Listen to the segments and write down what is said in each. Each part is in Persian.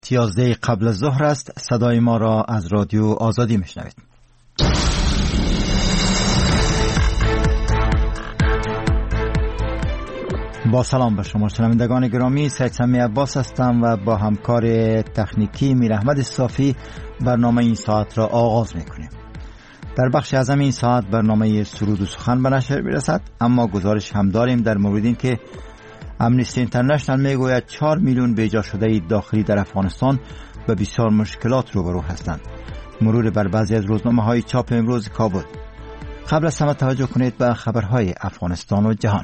11 قبل از ظهر است. صدای ما را از رادیو آزادی میشنوید. با سلام به شما شنوندگان گرامی، سید سمی عباس هستم و با همکار تکنیکی میر احمد صافی برنامه این ساعت را آغاز میکنیم. در بخش اعظم این ساعت برنامه سرود و سخن به نشر میرسد، اما گزارش هم داریم در مورد این که امنیستی اینترنشنال میگوید 4 میلیون بیجا شده داخلی در افغانستان به بسیار مشکلات روبرو هستند. مرور بر بعضی از روزنامه‌های چاپ امروز کابل. قبل از همه توجه کنید به خبرهای افغانستان و جهان.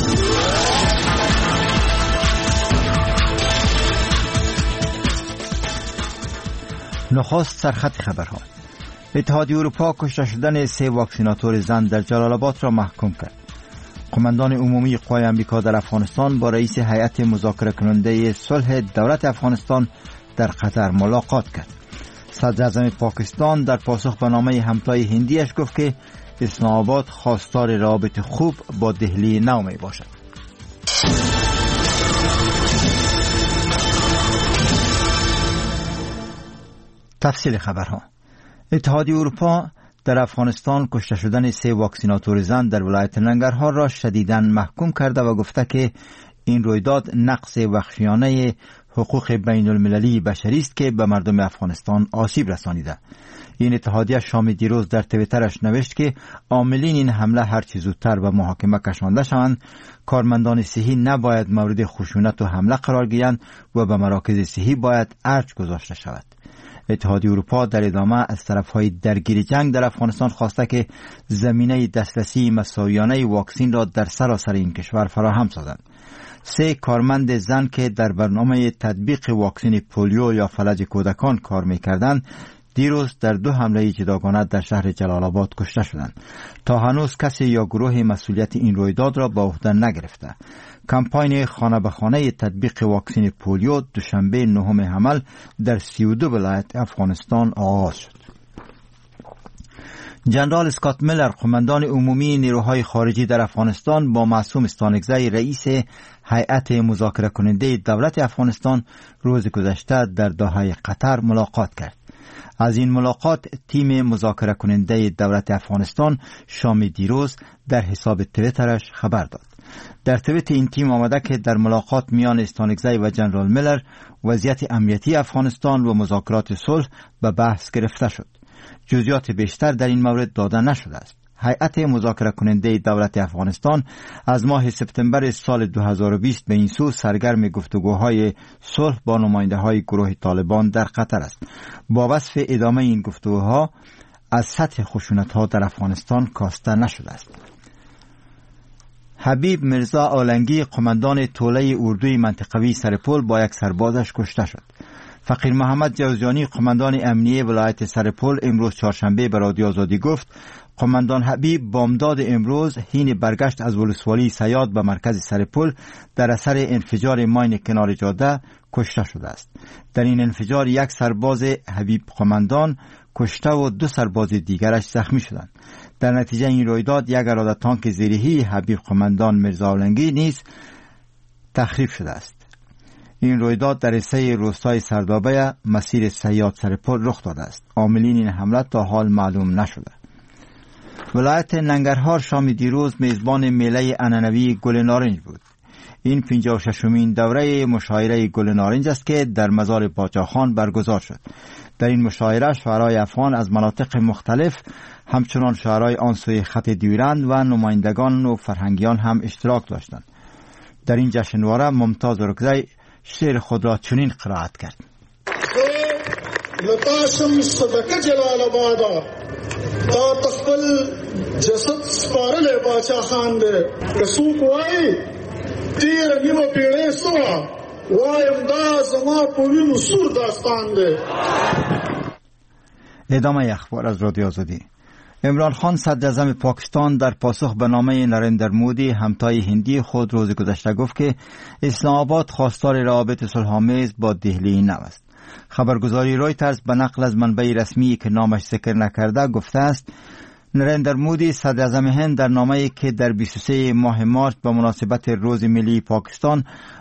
نخست سرخط خبرها. اتحادیه اروپا کشته شدن 3 واکسیناتور زن در جلال آباد را محکوم کرد. قماندان عمومی قوای آمریکا در افغانستان با رئیس هیئت مذاکره کننده صلح دولت افغانستان در قطر ملاقات کرد. صدر اعظم پاکستان در پاسخ به نامه همتای هندیش گفت که اسلام آباد خواستار روابط خوب با دهلی نو می باشد. تفصیل خبرها. اتحادیه اروپا در افغانستان کشته شدن 3 واکسیناتور زن در ولایت ننگرهار را شدیداً محکوم کرده و گفته که این رویداد نقض وحشیانه حقوق بین المللی بشری است که به مردم افغانستان آسیب رسانیده. این اتحادیه شام دیروز در توییترش نوشت که عاملین این حمله هر چه زودتر به محاکمه کشانده شوند. کارمندان صحی نباید مورد خشونت و حمله قرار گیرند و به مراکز صحی باید ارج گذاشته شود. اتحادیه اروپا در ادامه از طرفهای درگیر جنگ در افغانستان خواسته که زمینه دسترسی مساویانه واکسین را در سراسر این کشور فراهم سازند. 3 کارمند زن که در برنامه تطبیق واکسن پولیو یا فلج کودکان کار می‌کردند دیروز در 2 حمله جداگانه در شهر جلال آباد کشته شدند. تا هنوز کسی یا گروه مسئولیت این رویداد را به عهده نگرفته. کمپاین خانه به خانه تطبیق واکسن پولیو دوشنبه 9 حمل در 32 ولایت افغانستان آغاز شد. جنرال اسکات میلر قماندان عمومی نیروهای خارجی در افغانستان با معصوم استانکزی رئیس هیئت مذاکره کننده دولت افغانستان روز گذشته در دوحه قطر ملاقات کرد. از این ملاقات تیم مذاکره کننده دولت افغانستان شام دیروز در حساب توییترش خبر داد. در توییت این تیم آمده که در ملاقات میان استانکزی و جنرال میلر وضعیت امنیتی افغانستان و مذاکرات صلح به بحث گرفته شد. جزئیات بیشتر در این مورد داده نشده است. هیئت مذاکره کننده دولت افغانستان از ماه سپتامبر سال 2020 به این سو سرگرم گفتگوهای صلح با نماینده‌های گروه طالبان در قطر است. با وصف ادامه این گفتگوها از سطح خشونت‌ها در افغانستان کاسته نشده است. حبیب مرزا آلنگی قماندان توله اردوی منطقوی سرپل با یک سربازش کشته شد. فقیر محمد جوزیانی قماندان امنیه ولایت سرپل امروز چهارشنبه به رادیو آزادی گفت قماندان حبیب بامداد امروز حین برگشت از ولسوالی سیاد به مرکز سرپل در اثر انفجار ماین کنار جاده کشته شده است. در این انفجار 1 سرباز حبیب قماندان کشته و 2 سرباز دیگرش زخمی شدند. در نتیجه این رویداد 1 اراده تانک زیرهی حبیب قماندان مرزا آلنگی نیز تخریب شده است. این رویداد در سه روستای سردابه مسیر سیاد سرپل رخ داده است. عاملین این حمله تا حال معلوم نشده. ولایت ننگرهار شام دیروز میزبان میله عنعنوی گل نارنج بود. این 56مین دوره مشاعره گل نارنج است که در مزار پاچاخان برگزار شد. در این مشاعره شاعرای افغان از مناطق مختلف همچنان شاعرای آن سوی خط دیورند و نمایندگان و فرهنگیان هم اشتراک داشتند. در این جشنواره ممتاز رکزی شعر خود را چنین قرائت کرد: لطاشم صدقه جلال آبادا تا تخبل جسد سپارل باچا خان ده رسوک وای تیر نیمه پیڑه سوا وایم دا زما پوینو سور داستان ده. ادامه اخبار از رادیو آزادی. عمران خان صدر اعظم پاکستان در پاسخ به نامه نریندر مودی همتای هندی خود روز گذشته گفت که اسلام آباد خواستار روابط صلح‌آمیز با دهلی نو است. خبرگزاری رویترز به نقل از منبع رسمی که نامش ذکر نکرده گفته است نریندر مودی صدر اعظم هند در نامه‌ای که در 23 ماه مارس به مناسبت روز ملی پاکستان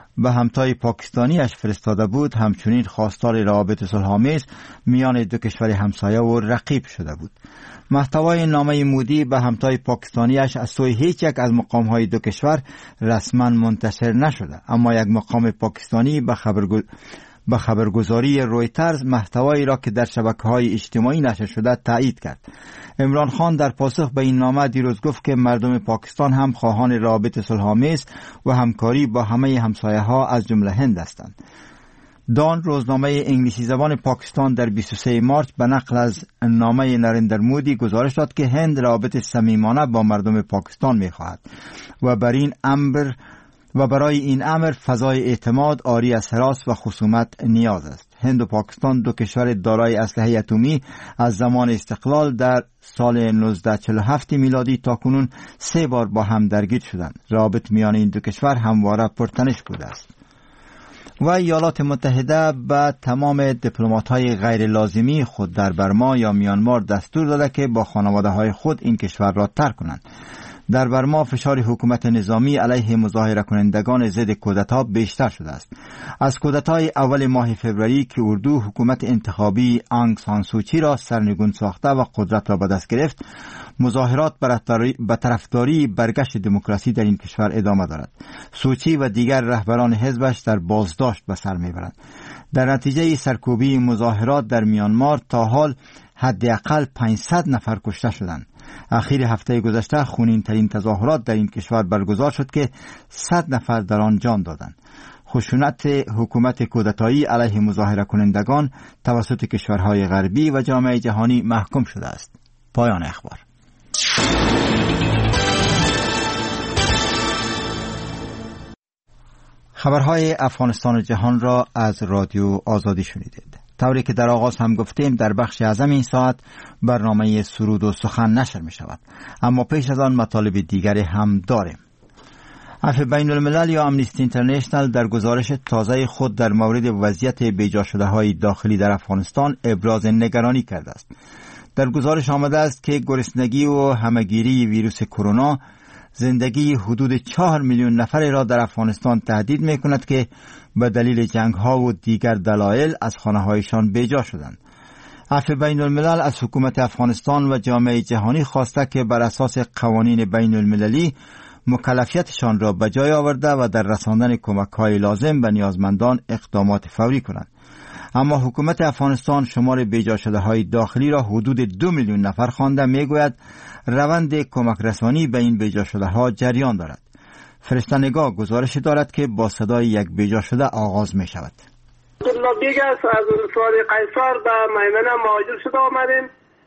به همتای پاکستانیش فرستاده بود همچنین خواستار روابط صلح‌آمیز میان دو کشور همسایه و رقیب شده بود. محتوای نامه مودی به همتای پاکستانیش از سوی هیچ یک از مقام‌های دو کشور رسما منتشر نشده، اما یک مقام پاکستانی به خبرگزاری رویترز محتوایی را که در شبکه‌های اجتماعی نشر شده تایید کرد. عمران خان در پاسخ به این نامه دیروز گفت که مردم پاکستان هم خواهان روابط صلح‌آمیز و همکاری با همه همسایه‌ها از جمله هند هستند. دان روزنامه انگلیسی زبان پاکستان در 23 مارچ به نقل از نامه نریندر مودی گزارش داد که هند روابط صمیمانه با مردم پاکستان می‌خواهد و برای این امر فضای اعتماد عاری از هراس و خصومت نیاز است. هند و پاکستان دو کشور دارای اسلحه اتمی از زمان استقلال در سال 1947 میلادی تاکنون 3 بار با هم درگیر شدند. روابط میان این دو کشور همواره پرتنش بوده است. و ایالات متحده به تمام دیپلمات‌های غیر لازمی خود در برما یا میانمار دستور داده که با خانواده‌های خود این کشور را ترک کنند. در برما فشار حکومت نظامی علیه مظاهره کنندگان ضد کودتا بیشتر شده است. از کودتای اول ماه فوریه که اردو حکومت انتخابی آنگ سان سوچی را سرنگون ساخته و قدرت را به دست گرفت، مظاهرات به طرفداری برگشت دموکراسی در این کشور ادامه دارد. سوچی و دیگر رهبران حزبش در بازداشت به سر میبرند. در نتیجه سرکوبی مظاهرات در میانمار تا حال حداقل 500 نفر کشته شدند. اخیر هفته گذشته خونین ترین تظاهرات در این کشور برگزار شد که 100 نفر در آن جان دادند. خشونت حکومت کودتایی علیه مظاهره کنندگان توسط کشورهای غربی و جامعه جهانی محکوم شده است. پایان اخبار. خبرهای افغانستان و جهان را از رادیو آزادی شنیدید. طوری که در آغاز هم گفتیم در بخش اعظم این ساعت برنامه سرود و سخن نشر می شود، اما پیش از آن مطالب دیگری هم داریم. عفو بین الملل یا امنیستی اینترنشنال در گزارش تازه خود در مورد وضعیت بیجا شده های داخلی در افغانستان ابراز نگرانی کرده است. در گزارش آمده است که گرسنگی و همهگیری ویروس کرونا زندگی حدود 4 میلیون نفر را در افغانستان تهدید می کند که به دلیل جنگ ها و دیگر دلایل از خانه هایشان بیجا شدند. عفو بین الملل از حکومت افغانستان و جامعه جهانی خواسته که بر اساس قوانین بین المللی مکلفیتشان را به جای آورده و در رساندن کمک های لازم به نیازمندان اقدامات فوری کنند. اما حکومت افغانستان شمار بیجا شده های داخلی را حدود 2 میلیون نفر خوانده میگوید روند کمک رسانی به این بیجا شده ها جریان دارد. فرستنگاه گزارش دارد که با صدای یک بیجا شده آغاز می شود. ما بیگه از ولسوالی قیصر به میمنه مهاجر شده آمدیم.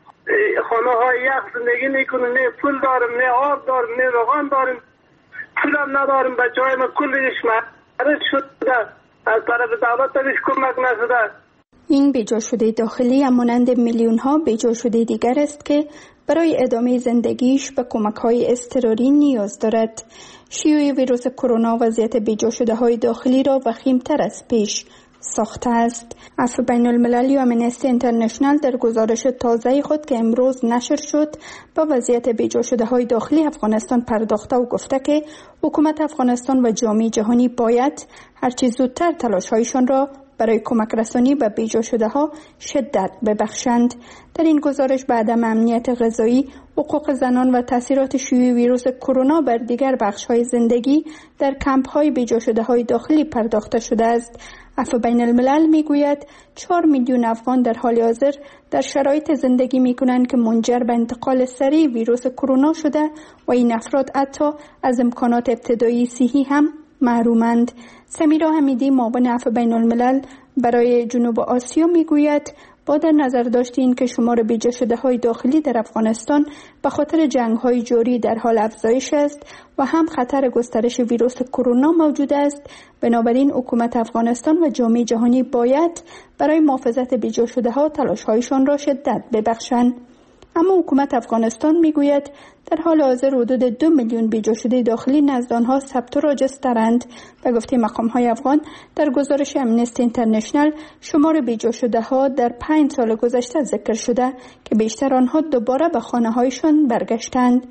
خانه های یخ زندگی میکنیم، نه پول داریم، نه آب داریم، نه روغن داریم، پول هم نداریم. بچه های ما کلش مرد شده، از طرف دولت تبیش کمک نشده. این بیجا شده داخلی همانند میلیون ها بیجا شده دیگر است که برای ادامه زندگیش به کمک های اضطراری نیاز دارد. شیوع ویروس کرونا وضعیت بیجا شده های داخلی را وخیم‌تر از پیش ساخته است. عفو بین الملل یا امنیستی اینترنشنال در گزارش تازه خود که امروز نشر شد به وضعیت بیجا شده های داخلی افغانستان پرداخته و گفته که حکومت افغانستان و جامعه جهانی باید هرچی زودتر تلاش هایشان را برای کمک رسانی به بیجا شده ها شدت ببخشند. در این گزارش به عدم امنیت غذایی، حقوق زنان و تاثیرات شیوع ویروس کرونا بر دیگر بخش های زندگی در کمپ های بیجا شده های داخلی پرداخته شده است. عفو بین الملل میگوید 4 میلیون افغان در حال حاضر در شرایط زندگی میکنند که منجر به انتقال سریع ویروس کرونا شده و این افراد حتی از امکانات ابتدایی صحی هم محرومند. سمیرا حمیدی معاون عفو بین الملل برای جنوب آسیا میگوید با در نظر داشت این که شمار بیجا شده های داخلی در افغانستان به خاطر جنگ های جاری در حال افزایش است و هم خطر گسترش ویروس کرونا موجود است، بنابراین حکومت افغانستان و جامعه جهانی باید برای محافظت بیجا شده ها تلاش هایشان را شدت ببخشند. اما حکومت افغانستان میگوید در حال حاضر حدود 2 میلیون بیجا شده داخلی نزد آنها ثبت و راجسترند. به گفته مقام‌های افغان در گزارش امنیستی اینترنشنال شمار بیجا شده ها در 5 سال گذشته ذکر شده که بیشتر آنها دوباره به خانه‌هایشان برگشتند.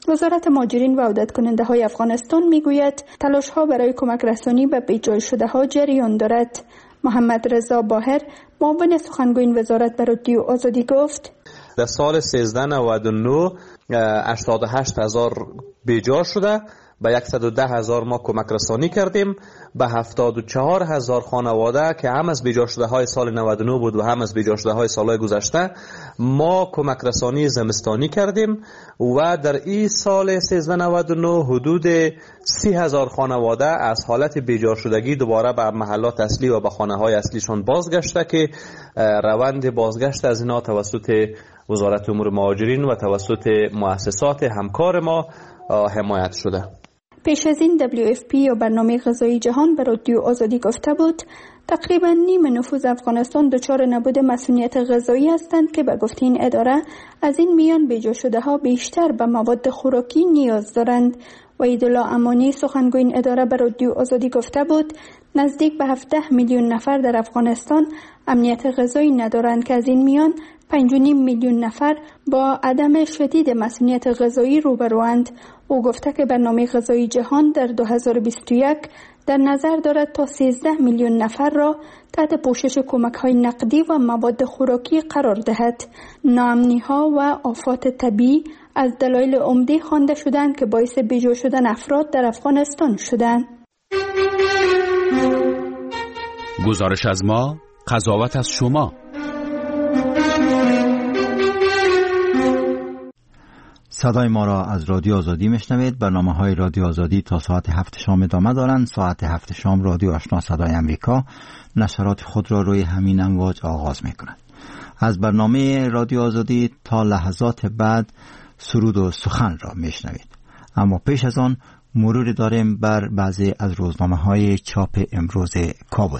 وزارت مهاجرین و عودت کننده های افغانستان میگوید تلاش ها برای کمک رسانی به بیجای شده ها جریان دارد. محمد رضا باهر معاون سخنگوی وزارت به رادیو آزادی گفت در سال 1399 88,000 بیجا شده، به 110,000 ما کمک رسانی کردیم، به 74,000 خانواده که هم از بیجا شده های سال 99 بود و هم از بیجا شده های سال گذشته ما کمک رسانی زمستانی کردیم و در این سال 1399 حدود 30,000 خانواده از حالت بیجا شدگی دوباره به محلات اصلی و به خانه های اصلیشون بازگشته که روند بازگشت از اینا توسط وزارت امور مهاجرین و توسط مؤسسات همکار ما حمایت شده. پیش از این WFP یا برنامه غذایی جهان به رادیو آزادی گفته بود تقریبا نیم نفوذ افغانستان دچار نبود مسئولیت غذایی هستند که به گفته این اداره از این میان بیجا شده ها بیشتر به مواد خوراکی نیاز دارند. وحیدالله امانی سخنگوی این اداره به رادیو آزادی گفته بود نزدیک به 17 میلیون نفر در افغانستان امنیت غذایی ندارند که از این میان 5.5 میلیون نفر با عدم شدید مسئولیت غذایی روبروند. او گفته که برنامه غذایی جهان در 2021 در نظر دارد تا 13 میلیون نفر را تحت پوشش کمک‌های نقدی و مواد خوراکی قرار دهد. ناامنی‌ها و آفات طبیعی از دلایل عمده خوانده شدند که باعث بیجا شدن افراد در افغانستان شدند. گزارش از ما، قضاوت از شما. صدای ما را از رادیو آزادی میشنوید. برنامه‌های رادیو آزادی تا ساعت 7 شام ادامه دارند. ساعت 7 شام رادیو آشنا صدای امریکا نشرات خود را روی همین امواج آغاز می‌کند. از برنامه رادیو آزادی تا لحظات بعد سرود و سخن را میشنوید. اما پیش از آن مروری داریم بر بعضی از روزنامه‌های چاپ امروز کابل.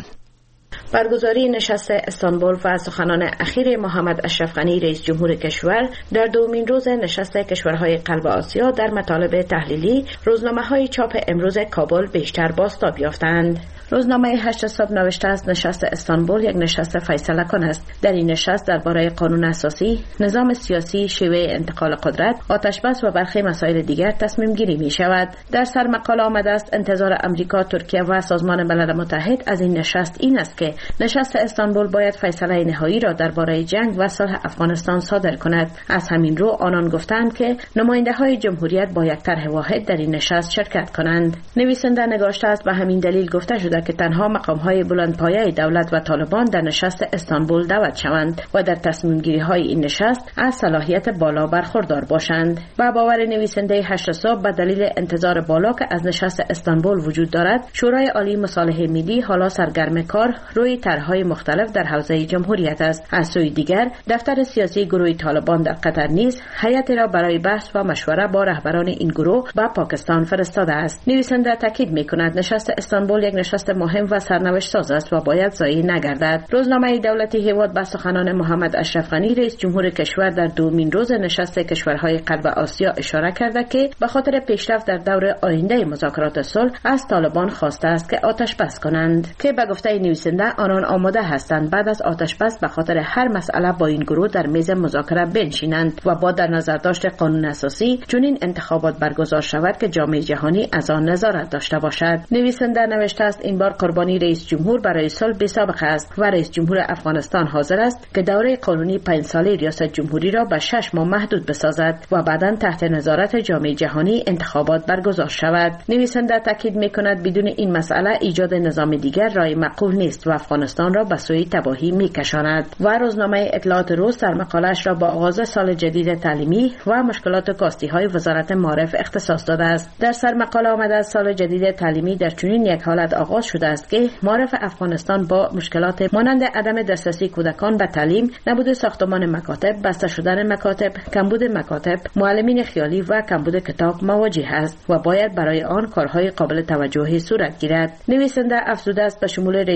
برگزاری نشست استانبول و سخنان اخیر محمد اشرف غنی رئیس جمهور کشور در دومین روز نشست کشورهای قلب آسیا در مطالب تحلیلی روزنامه‌های چاپ امروز کابل بیشتر بازتاب یافتند. روزنامه 8 صبح نوشته است نشست استانبول یک نشست فیصله کن است. در این نشست درباره قانون اساسی، نظام سیاسی، شیوه انتقال قدرت، آتشبس و برخی مسائل دیگر تصمیم گیری می شود. در سر مقاله آمده است انتظار امریکا، ترکیه و سازمان ملل متحد از این نشست این است که نشست استانبول باید فیصله نهایی را درباره جنگ و صلح افغانستان صادر کند. از همین رو آنان گفتند که نماینده‌های جمهوریت با یک طرح واحد در این نشست شرکت کنند. نویسنده نگاشته است به همین دلیل گفته شده که تنها مقام‌های بلندپایه دولت و طالبان در نشست استانبول دعوت شوند و در تصمیم‌گیری‌های این نشست از صلاحیت بالا برخوردار باشند. با باور نویسنده 8 صبح به دلیل انتظار بالا که از نشست استانبول وجود دارد، شورای عالی مصالحه ملی حالا سرگرم کار روی طرح‌های مختلف در حوزه جمهوریت است. از سوی دیگر دفتر سیاسی گروه طالبان در قطر نیز هیئتی را برای بحث و مشوره با رهبران این گروه به پاکستان فرستاده است. نویسنده تاکید می‌کند نشست استانبول یک نشست مهم و سرنوشت ساز است و باید ضایع نگردد. روزنامه دولتی هواد به سخنان محمد اشرف غنی رئیس جمهور کشور در دومین روز نشست کشورهای قلب آسیا اشاره کرده که به خاطر پیشرفت در دور آینده مذاکرات صلح از طالبان خواسته است که آتش بس کنند که به گفته نویسنده آنان آماده هستند بعد از آتش بس به خاطر هر مسئله با این گروه در میز مذاکره بنشینند و با در نظر داشت قانون اساسی چنین انتخابات برگزار شود که جامعه جهانی از آن نظارت داشته باشد. نویسنده نوشته است این بار قربانی رئیس جمهور برای صلح بی‌سابقه است و رئیس جمهور افغانستان حاضر است که دوره قانونی 5 ساله ریاست جمهوری را به 6 ماه محدود بسازد و بعداً تحت نظارت جامعه جهانی انتخابات برگزار شود. نویسنده تاکید می‌کند بدون این مسئله ایجاد نظام دیگر راه معقول نیست و افغانستان را به سوی تباهی می‌کشاند. و روزنامه اطلاعات روز در مقاله‌اش را با آغاز سال جدید تعلیمی و مشکلات کاستی‌های وزارت معارف اختصاص داده است. در سر مقاله آمده است سال جدید تعلیمی در چنین یک حالت آغاز شده است که معارف افغانستان با مشکلات مانند عدم دسترسی کودکان به تعلیم، نبود ساختمان مکاتب، بسته شدن مکاتب، کمبود مکاتب، معلمین خیالی و کمبود کتاب مواجه است و باید برای آن کارهای قابل توجهی صورت گیرد. نویسنده افزوده است به شمول رئیس جمهور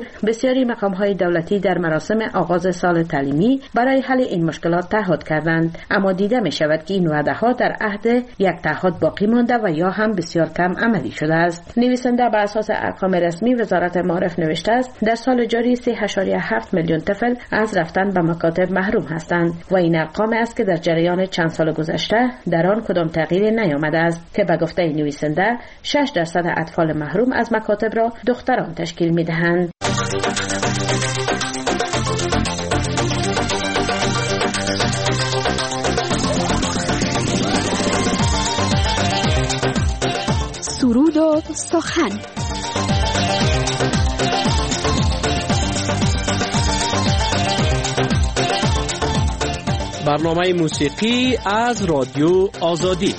جمهور بسیاری مقام‌های دولتی در مراسم آغاز سال تعلیمی برای حل این مشکلات تعهد کردند، اما دیده می شود که این وعده‌ها در عهد یک تعهد باقی مانده و یا هم بسیار کم عملی شده است. نویسنده بر اساس ارقام رسمی وزارت معارف نوشته است در سال جاری 3.7 میلیون طفل از رفتن به مکاتب محروم هستند و این ارقام است که در جریان چند سال گذشته در آن کدام تغییری نیامده است که به گفته نویسنده 6% اطفال محروم از مکاتب را دختران تشکیل می‌دهند. سرود و سخن. برنامه موسیقی از رادیو آزادی.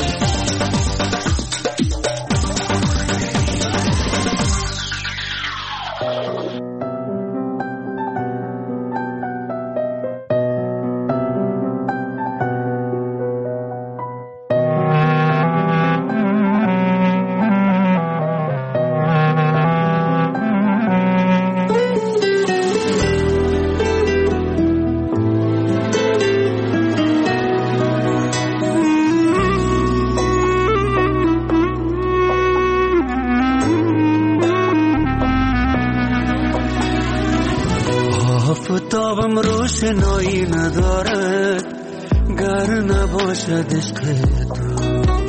آفتابم روشنایی ندارد گر نباشد عشق تو،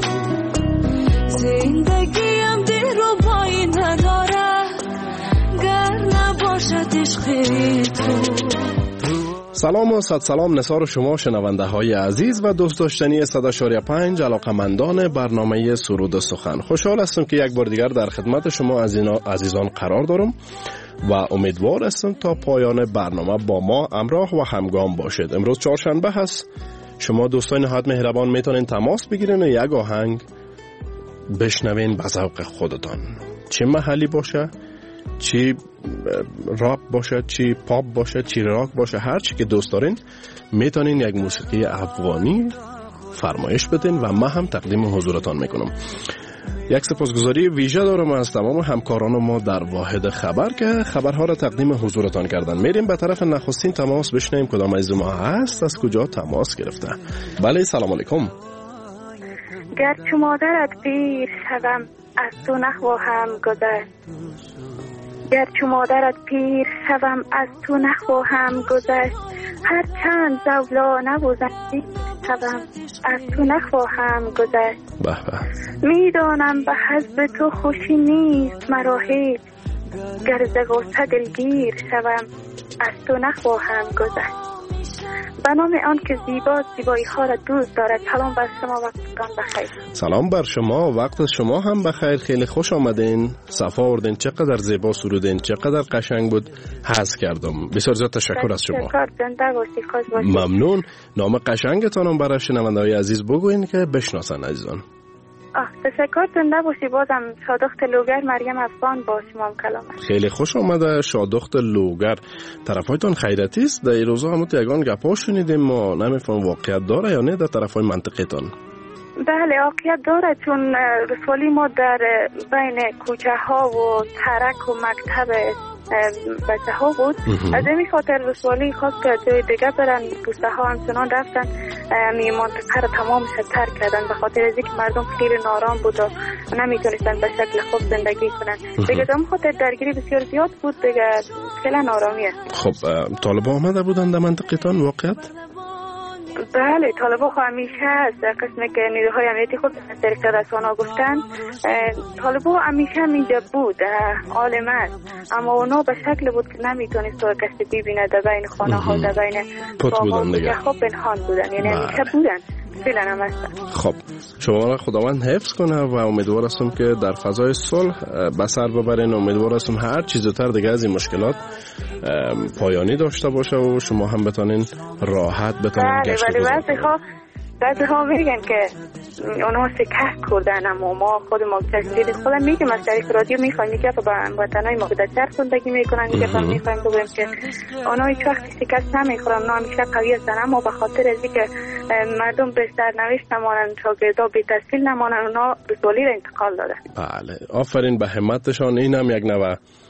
زندگیم دلربایی ندارد گر نباشد عشق تو. سلام و صد سلام نثار شما شنونده های عزیز و دوست داشتنی 100.5 علاقمندان برنامه سرود و سخن. خوشحال هستم که یک بار دیگر در خدمت شما عزیزان قرار دارم و امیدوار هستم تا پایان برنامه با ما همراه و همگام باشید. امروز چهارشنبه هست، شما دوستان نهایت مهربان میتونین تماس بگیرین و یک آهنگ بشنوین به ذوق خودتان، چه محلی باشه، چی راپ باشه، چی پاپ باشه، چی راک باشه، هر چی که دوست دارین میتونین یک موسیقی افغانی فرمایش بدین و من هم تقدیم حضورتان میکنم. یک سپاسگزاری ویژه دارم از تمام همکاران ما در واحد خبر که خبرها را تقدیم حضورتان کردن. میریم به طرف نخستین تماس بشنویم کدام عزیز ما هست، از کجا تماس گرفته. بله سلام علیکم. گرچه مادرت پیر شوم از تو نخواهم گذشت، گرچه مادرت پیر شوم از تو نخواهم گذشت، هر چند زولانه و زنجیر شوم از تو نخواهم گذشت. میدانم به حسب تو خوشی نیست مرا هیچ، گر ز غصه دلگیر شوم از تو نخواهم گذشت. به نام آن که زیبایی ها را دوست دارد، سلام بر شما، وقتتان بخیر. سلام بر شما، وقت شما هم بخیر. خیلی خوش آمدین، صفا آوردین، چقدر زیبا سرودین، چقدر قشنگ بود، حظ کردم. بسیار زیاد تشکر از شما. ممنون. نام قشنگتانم برای شنونده‌های عزیز بگوین که بشناسن عزیزان. تشکر زنده باشی. بازم شادخت لوگر مریم افغان با شما هم کلام. خیلی خوش آمده شادخت لوگر. طرفایتان خیرتی است؟ در این روزا هم یگان گپا شنیدیم، ما نمیفهم واقعیت داره یا نه در طرفای منطقتان؟ بله واقعیت داره، چون رسوالی ما در بین کوچه ها و ترک و مکتب بچه ها بود. از این خاطر رسوالی خواست که جای دیگه برن، پوسته ها همچنان رفتن می منطقه رو تمامش ترک کردن به خاطر از اینکه مردم خیلی نارام بود و نمیتونستن به شکل خوب زندگی کنن. دیگه دم خاطر درگیری بسیار زیاد بود، دیگه خیلی نارامی است. خب طالبان آمده بودن در منطقتان واقعیت؟ بله طالبان همیشه از قسمی که نیروهای امنیتی خود از طریق رسانه‌ها گفتن، طالبان همیشه اینجا بود، عالم است، اما اونا به شکل بود که نمیتونست کسی ببینه در بین خانه ها، در بین باغ‌ها دیگه. خب پنهان بودن، یعنی همیشه بودن، فعلا هم هستن. خب شما را خداوند حفظ کنه و امیدوار هستم که در فضای صلح به سر ببرین. امیدوار هستم هر چیز زودتر دیگه از این مشکلات پایانی داشته باشه و شما هم بتونین راحت بتونین گشت بزنید. بعضی ها میگن که اونا شکست کردن، اما ما خود ما تشکیل خودم میگم از طریق رادیو میخوایم میگه با وطنای ما در چرخ زندگی میکنن، میگه میخوایم بگویم که اونا هیچ وقت شکست نمیخورن، اونا همیشه قوی هستن، اما به خاطر از اینکه مردم به سرنوشت نمانن، شاگردا به تحصیل نمانن، اونا رسوالی را انتقال دادن. بله آفرین به همتشان. این هم یک نوع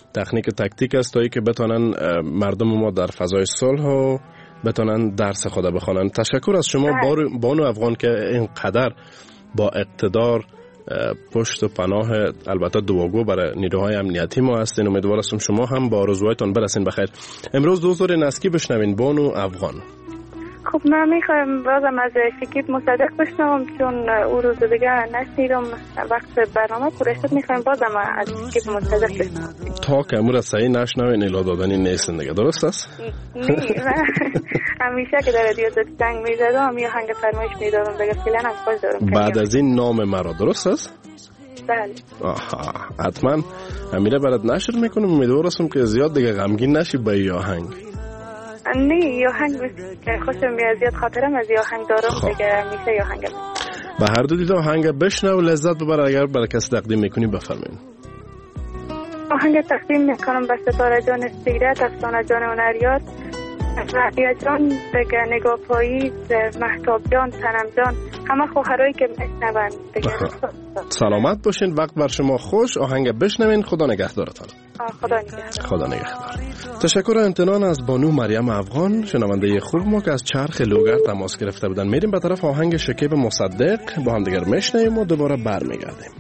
تکنیک تکتیک است تا که بتونن مردم ما در فضای صلح و بتونن درس خود بخونن. تشکر از شما بانو افغان که اینقدر با اقتدار پشت و پناه البته دعاگو برای نیروهای امنیتی ما هستین. امیدوار هستم شما هم با آرزوهایتان برسین بخیر. امروز دوزار نسکی بشنوین بانو افغان. خب من میخوایم بازم از شکیب مصدق بشنوم چون او روز دیگه نشنیدم وقت برنامه پوره شد. میخوایم بازم از شکیب مصدق بشنوم تا که امور صحیح نشنوین الا دادنی نیستن دیگه، درست است؟ نه همیشه که در رادیو زنگ میزدم یا هنگ فرمایش میدادم دیگه فعلا هم خوش دارم. بعد از این نام مرا درست است؟ بله. آها حتما امیره برات نشر میکنم. امیدوار هستم که زیاد دیگه غمگین نشی با این آهنگ. نه یا هنگ خوشم میاد زیاد خاطرم از یا هنگ دارم دیگه میشه یا هنگ به هر دو دیده آهنگ بشنو و لذت ببر. اگر برای کسی تقدیم میکنی بفرمایید. آهنگ تقدیم میکنم به ستاره جان سیرت، افسانه جان هنریات، رعیا جان دیگه، نگاه پاییز، مهتاب جان، صنم جان، همه خواهرایی که میشنون دیگه. سلامت باشین، وقت بر شما خوش. آهنگ بشنوین. خدا نگهدارتان. خدا نگهدار. خدا نگهدار. تشکر و امتنان از بانو مریم افغان، شنونده خوب ما که از چرخ لوگر تماس گرفته بودن. میریم به طرف آهنگ شکیب مصدق، با هم دیگر میشنویم و دوباره برمیگردیم.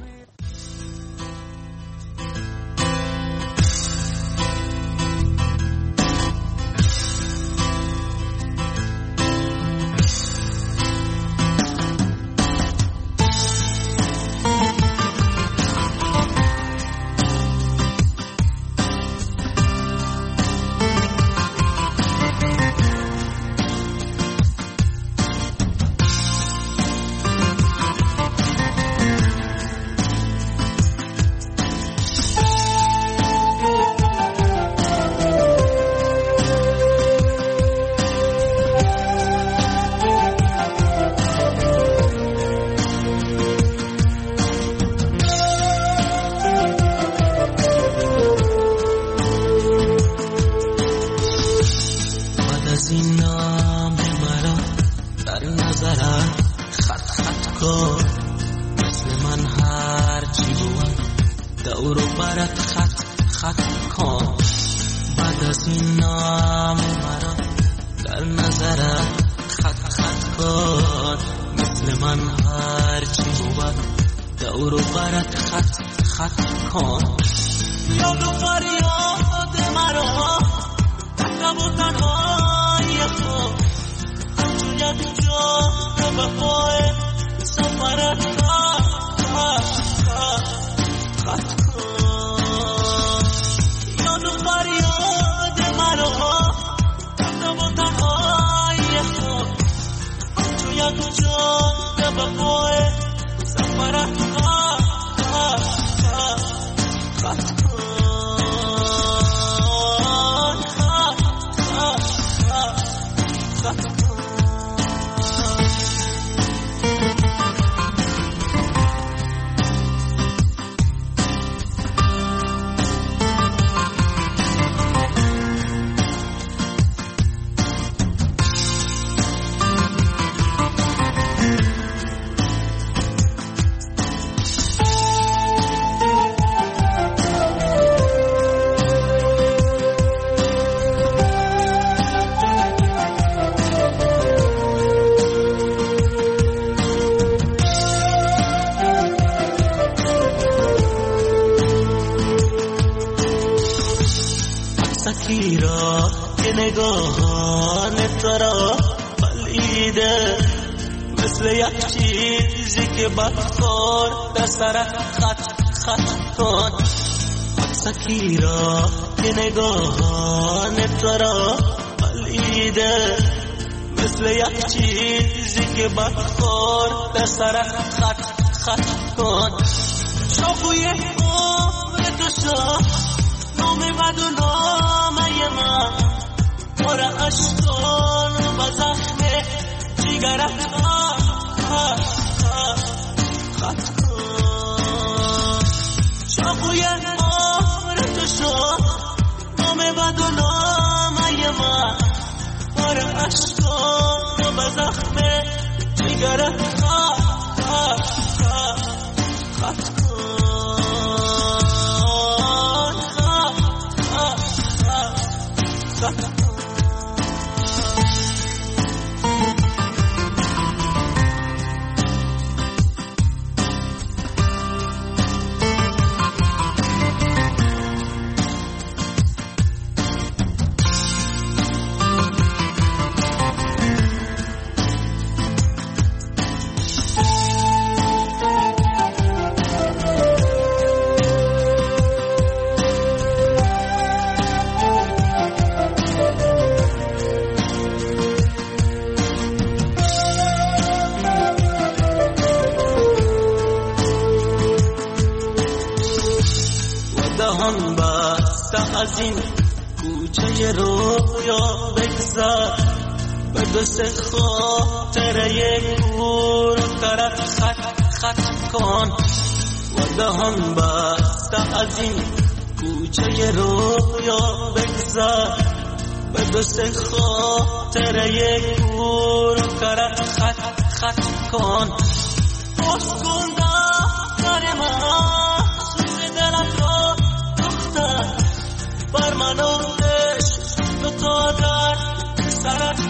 این کوچه رویا بگذر به دست خاطر یک گور طرف خط کن و دهان بسته از این کوچه رویا بگذر به دست خاطر یک گور طرف خط کن باز کن دفتر من سوی دلت را دختر بر من عشق تو تا در سرت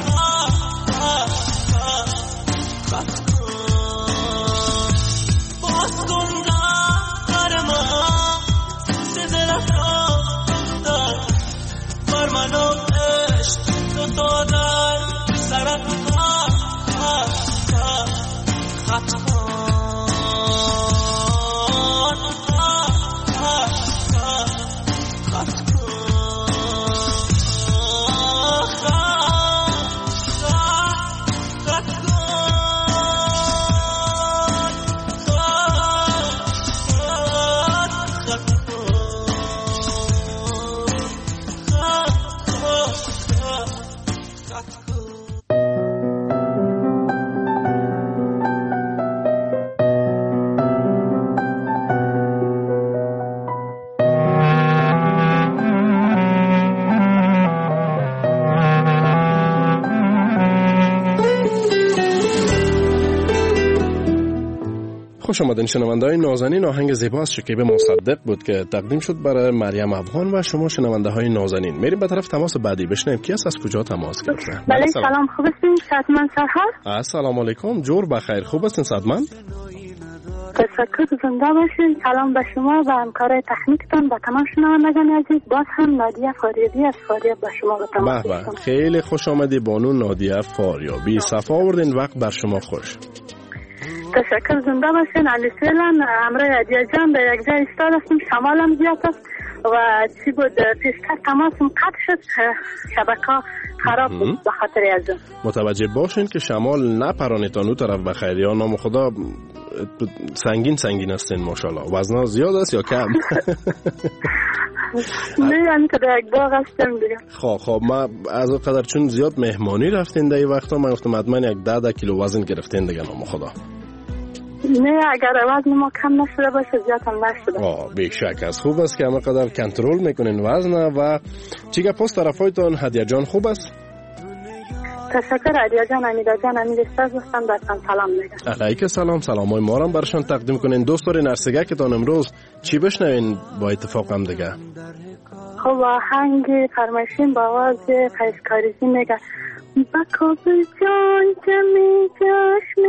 خط کن باز کن دفتر من سوی دلت را دختر بر من عشق تو تا در سرت خط کن خوش آمدین شنونده‌های نازنین. آهنگ زیبا از شکیب مصدق بود که تقدیم شد برای مریم افغان و شما شنونده‌های نازنین. میریم به طرف تماس بعدی بشنویم کی است، از کجا تماس گرفته. بله سلام، خوب هستین؟ صحتمند سرهار. السلام علیکم، جور بخیر، خوب هستین صحتمند؟ تشکر، زنده باشین. سلام به شما و همکارای تکنیکتان و تمام شنوندگان عزیز. باز هم نادیه فاریابی از فاریاب به شما به تماس می‌رسم. خیلی خوش آمدی بانو نادیه فاریابی. صفا آوردین، وقت بر شما خوش. تشکر، زنده باشین. علی فعلا امروز عدیه جان در یک جای ایستاد هستیم، شمال هم زیاد است و چی بود پیشتر تماسم قطع شد، شبکه خراب بود به خاطر از اون. متوجه باشین که شمال نپرانیتان اون طرف بخیر، یا نام خدا سنگین هستین ماشاءالله. وزنا زیاد است یا کم؟ نه یعنی که در یک باغ هستیم دیگه. خب ما از اون قدر چون زیاد مهمانی رفتین در این وقتا، من گفتم حتما یک 10 کیلو وزن گرفتین دیگه نام خدا. نه اگر وزن ما کم نشده باشه زیاد هم نشده. بیشک از خوب است که همه قدر کنترل میکنین وزن. و چی گپ است طرفایتان؟ هدیه جان خوب است؟ تشکر هدیه جان، امیدا جان، امید استاد هستم، براتون سلام میگم. علیک سلام، سلامای ما هم برشان تقدیم کنین. دوست دارین ارسگه که تان امروز چی بشنوین با اتفاق هم دیگه؟ خب آهنگ فرمایشین با آواز قیس کاریزی میگه با کابل جان جمعی جاش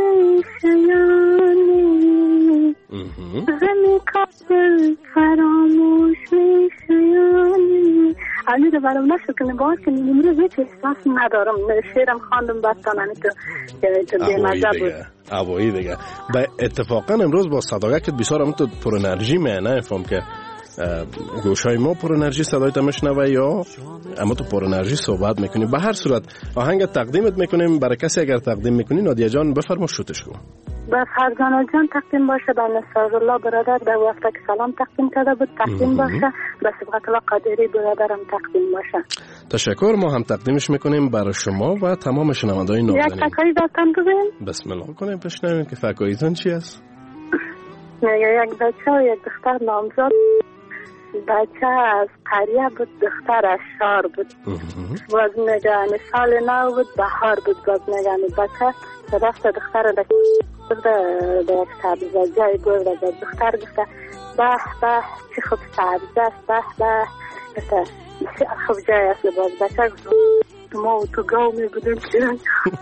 میشیانی غمی کابل فراموش میشیانی. حالی رو برام نشد که نگاه کنیم امروز هیچ احساس ندارم. شیرم خواندم بستانم که بیمزه بود. اوایی دیگه. به اتفاقا امروز با صداقت بسیار هم تو پر انرژی نه فهم که گوشای ما پر انرژی صدایت میشنوه یا اما تو پر انرژی صحبت میکنی. به هر صورت آهنگ تقدیمت میکنیم برای کسی اگر تقدیم میکنی. نادیه جان بفرما شوتش کن. به فرزانه جان تقدیم باشه، به نصر الله برادر در وقت که سلام تقدیم کرده بود تقدیم باشه، به سبقت الله قادری برادرم تقدیم باشه. تشکر، ما هم تقدیمش میکنیم برای شما و تمام شنونده‌های نازنین. یک فکایی دادتان بگویم؟ بسم الله کنیم بشنویم که فکاییتون چی است. یک بچه و یک دختر نامزاد. بچه از قریه بود، دختر از شهر بود. باز نگانی سال نو بود، بهار بود. باز نگانی بچه رفت دختر را در یک سبزه جای برده. دختر گفته به به چی خوب سبزه است، به به بسیار خوب جای است. باز بچه گفت ما و تو گاو می بودیم چیرن.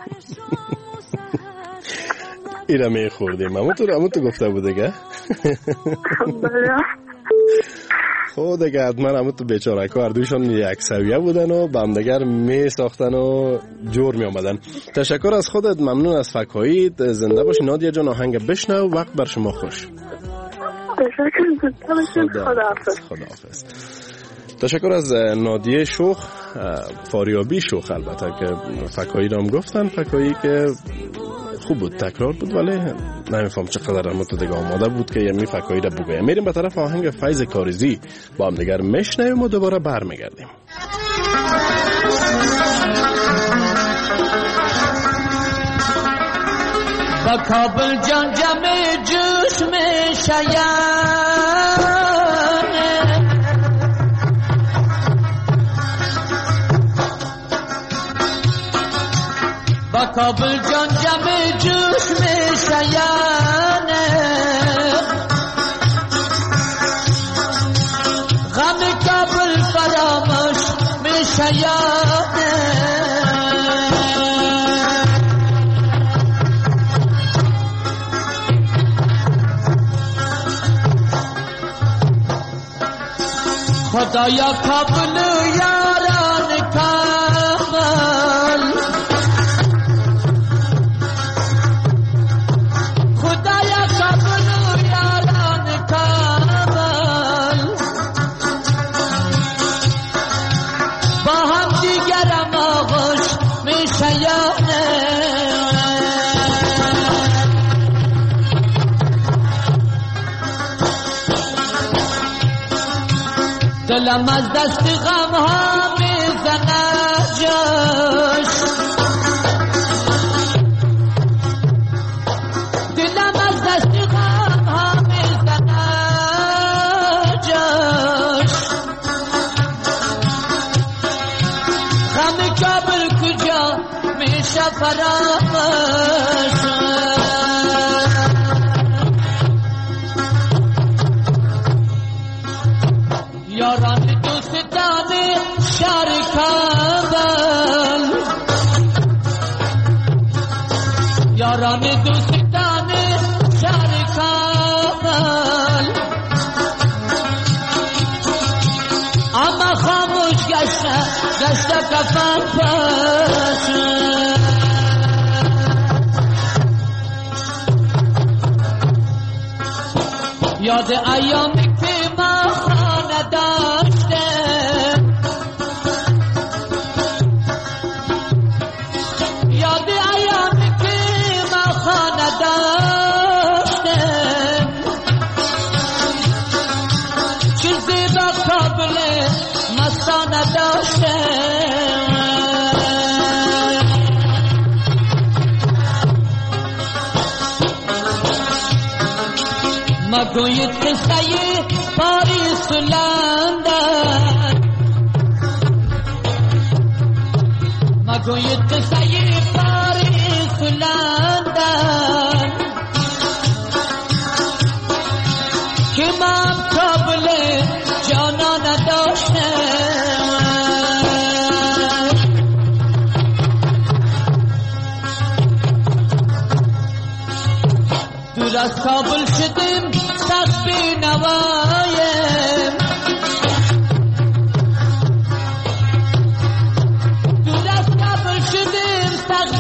ایره می خوردیم اما تو گفته بود دیگه. خب دیگه حتما همون تو بیچارک ها اردوشان یک سویه بودن و به همدیگر می ساختن و جور می آمدن. تشکر از خودت، ممنون از فکاییت. زنده باشی نادیه جان. آهنگ بشنو، وقت بر شما خوش. خداحافظ. تشکر از نادیه شوخ فاریابی شوخ، البته که فکایی را هم گفتن، فکایی که خوب بود، تکرار بود، ولی نمیفهم چقدر ما تو دیگه آماده بود که یه میفکایی را بگویم. میریم به طرف آهنگ فیض کاریزی، با هم دیگر میشنویم و دوباره برمیگردیم. با کابل جان جمع جوش میں شیان با کابل جان جمع جوش میں شیان غم کابل فراموش میں شیان خدایا کابل یاران کامل خدایا کابل یاران کامل با هم دیگرم آغوش می شیانه دلم از دست غم ها میزنه جاش دلم از دست غم ها میزنه جاش غم کابل کجا میشه فراموش یاران دوستان شهر کابل یاران دوستان شهر کابل اما خاموش گشته کفن پاش یاد ایامی که ما خانه داشته یاد ایامی که ما خانه داشته چیزی با کابل مستانه داشته مگوید قصه پاریس و لندن مگوید قصه پاریس و لندن که من کابل جانان داشته دور از کابل شدیم سخت بینوایم دور از کابل شدیم سخت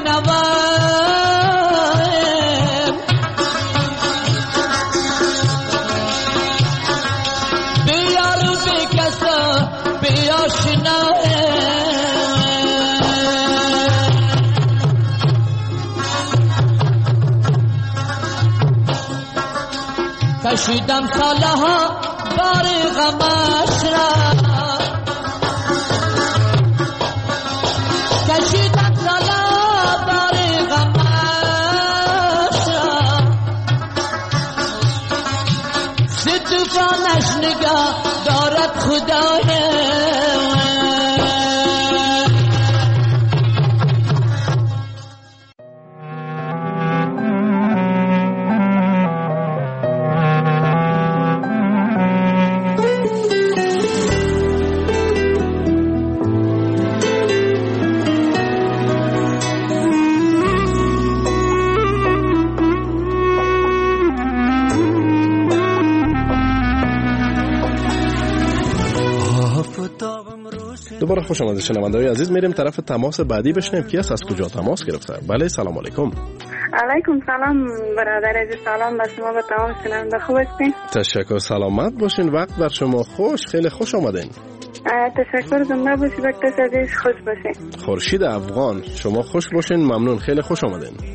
بینوایم بی یار و بی کسا بی آشنایم کشیدم سالها بار غمش را کشیدم سالها بار غمش را ستوفانش نگاه دارد خدایم دوباره خوش آمدید شنونده‌های عزیز. میریم طرف تماس بعدی بشنویم کی است، از کجا تماس گرفته. بله سلام علیکم. علیکم سلام برادر عزیز، سلام به شما و تمام شنونده. خوب هستین؟ تشکر، سلامت باشین. وقت بر شما خوش، خیلی خوش آمدین. تشکر، زنده باشی، وقت عزیز خوش باشین. خورشید افغان، شما خوش باشین، ممنون، خیلی خوش آمدین.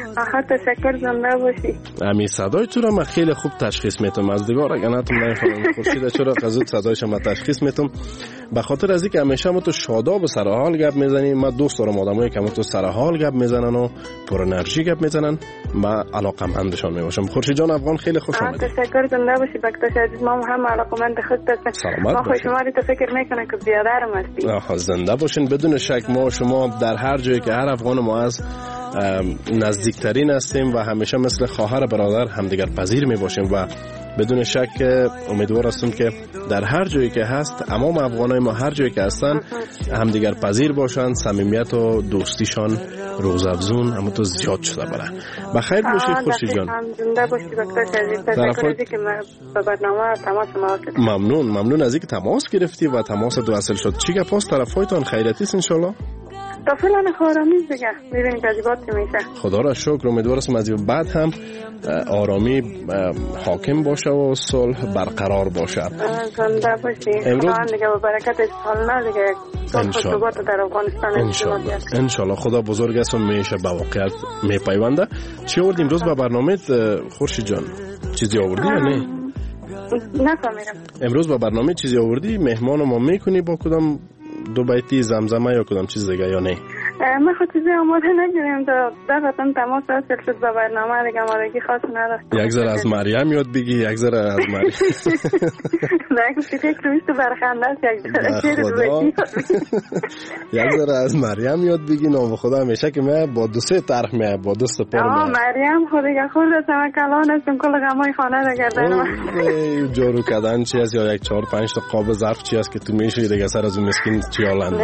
آها تشکر، زنده باشی. امی صدای تو را من خیلی خوب تشخیص میتم از دیگار اگر نتون نمیفهمم خورشید چرا قزود صدایش من تشخیص میتم به خاطر از اینکه همیشه ما تو شاداب و سر حال گپ میزنیم. من دوست دارم آدمایی که ما تو سر حال گپ میزنن و پر انرژی گپ میزنن، من علاقمندشان میباشم. خورشید جان افغان خیلی خوش آمدید. تشکر، زنده باشی. بکتاش عزیز، ما هم علاقمند خود هستیم. ما خوش شما رو فکر میکنه که بیادرم هستی. آها زنده باشین. بدون شک ما شما در هر جایی که هر افغان ما از نزدیکترین هستیم و همیشه مثل خواهر برادر همدیگر پذیر می باشیم و بدون شک امیدوار هستم که در هر جایی که هست تمام افغانای ما هر جایی که هستن همدیگر پذیر باشن، صمیمیت و دوستیشان روزافزون اما تو زیاد شده بره. بخیر باشی خورشید جان. زنده باشی بکتاش عزیز. تشکر از اینکه به برنامه تماس ما گرفتی. ممنون از اینکه تماس گرفتی و تماس دو اصل شد. چی گپاس طرفایتان خیریتی است ان شاء الله؟ تا فعلا آرامی دیگه می‌بینیم تجربات میشه. خدا را شکر. امیدوارم از این بعد هم آرامی حاکم باشه و صلح برقرار باشه. زنده باشی. امروز دیگه با برکت سال دیگه ثبات در افغانستان ان شاء الله. خدا بزرگ است و میشه به واقعیت میپیونده. چی آوردیم امروز به برنامه خورشید جان؟ چیزی آوردی یا نه؟ نفهمیدم. امروز به برنامه چیزی آوردی؟ مهمان ما میکنی با کدام دو بیتی زمزمه یا کدام چیز دیگه یا نه؟ من خود چیزی آماده نگیریم تا دفتن تماس حاصل شد به برنامه دیگه آمادگی خاص نداشت. یک ذره از مریم یاد بگی، یک ذره از مریم. نه که فکر رویش تو برخنده است یک ذره از مریم یاد بگی. نام خدا همیشه که من با دو سه طرح میه با دست پر میه. مریم خود دیگه خورده سمکلان است کل غمای خانه دیگه دارم. جارو کردن چی است یا یک 4-5 تا قاب ظرف چی است که تو میشه دیگه سر از اون مسکین چیالند.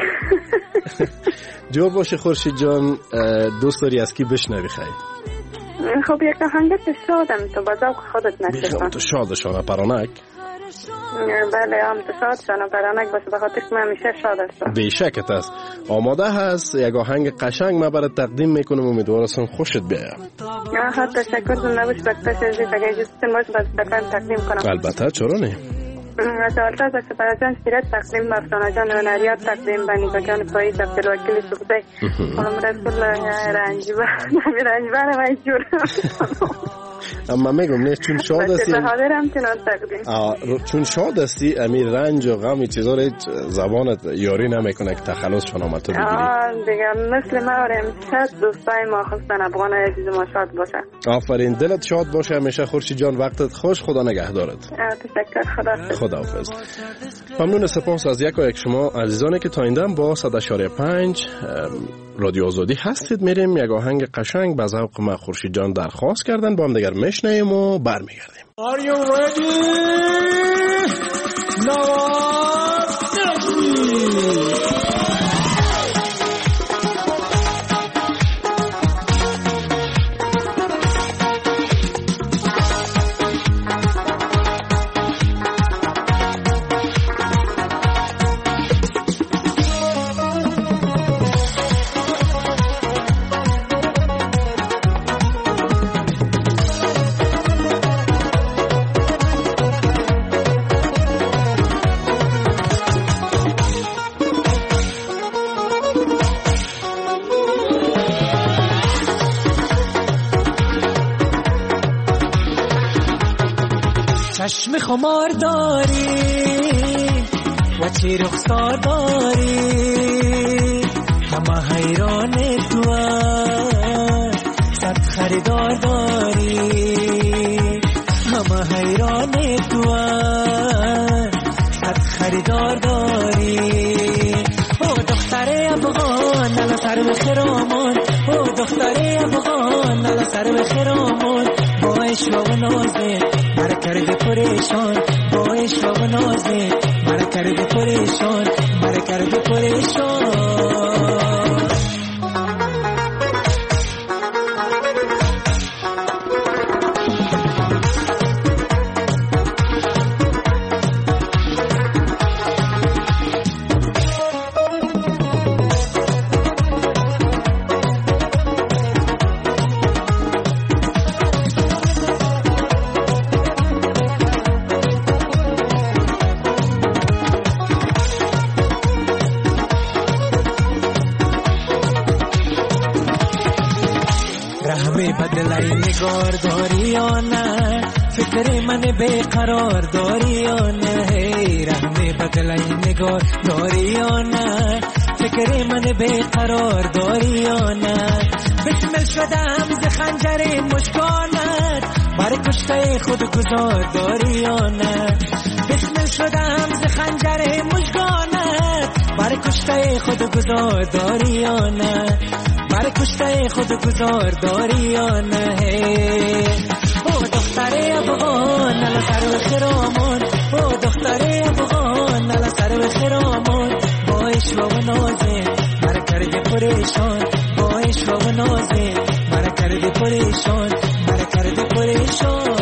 جور باشه خورشید جان. دوست داری از کی بشنوی خیلی؟ خب یک آهنگت شادم تو با ذوق خودت نشستم. تو شادشانه پرانک؟ بله هم تو شادشانه پرانک باشه به خاطر که من همیشه شاد هستم. بیشکت است. آماده هست یک آهنگ قشنگ من برات تقدیم میکنم. امیدوارم خوشت بیاد. آها تشکر. زنده باشی بکتاش عزیز. اگه اجازه باشه تقدیم کنم. البته چرا نه. سوالتا از سپرجان سیرت تقدیم به افسانه جان و نریات تقدیم به نیکاکان پاییز عبدالوکیل سبزی خانم رسول رنجبر و جور. اما میگم نه چون شاد هستی چون شاد هستی امیر رنج و غم چیزا رو زبانت یاری نمیکنه که تخلص شون آمد تو بگیری. دیگه مثل ما امشب دوستای ما خواستن افغان عزیز ما شاد باشه. آفرین. دلت شاد باشه همیشه خورشید جان. وقتت خوش. خدا نگهدارت. تشکر. خداحافظ. ممنون. سپاس از یک و یک شما عزیزانی که تا ایندم با 100.5 رادیو آزادی هستید. میریم یک آهنگ قشنگ به ذوق ما خورشید جان درخواست کردن با هم دیگر میشنیم و برمیگردیم. Are you ready? چشم خمار داری و چی رخسار داری همه حیران تو صد خریدار داری همه حیران تو صد خریدار داری او دختر افغان نلا سر به خرامان او دختر افغان نلا سر به خرامان با عشق و نازه مرا کرده پریشان با عشق و نازه مرا کرده پریشان مرا کرده پریشان. رحمی بدلای نگار داری یا نه فکر من بیقرار داری یا نه رحمی بدلای نگار داری یا نه فکر من بیقرار داری یا نه بسمل شدم ز خنجر مشکانت برای کشته خود گذار داری یا نه بسمل شدم ز خنجر مشکانت برای کشته خود گذار داری یا نه برای کشته خود گذار داری یا نه او دختر افغان نلا سر و خرامان او دختر افغان نلا سر و خرامان با عشق و نازه مرا کردی پریشان با عشق و نازه مرا کردی پریشان مرا کردی پریشان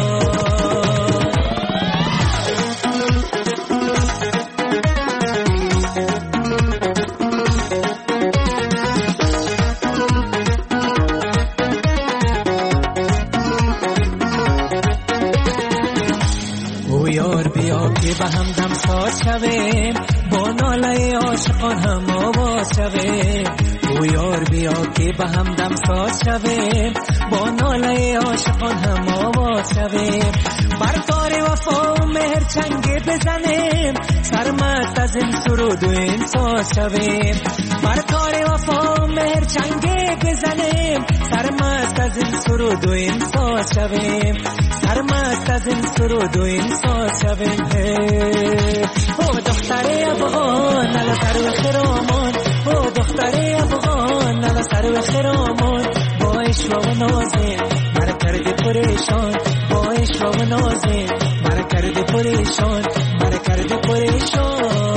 به هم دم ساز شویم با ناله عاشقان هم آواز شویم او یار بیا که به هم دم ساز شویم با ناله عاشقان هم آواز شویم بر تار وفا و مهر چنگه بزنیم سرمست از این سرود و این ساز شویم بر تار وفا و مهر چنگه بزنیم سرمست از این سرود و این ساز شویم سرمست از این سرود و این ساز شویم او دختر افغان نلا سر و خرامان او دختر افغان نلا سر و خرامان با عشق و نازه مرا کردی پریشان با عشق و نازه مرا کردی پریشان مرا کردی پریشان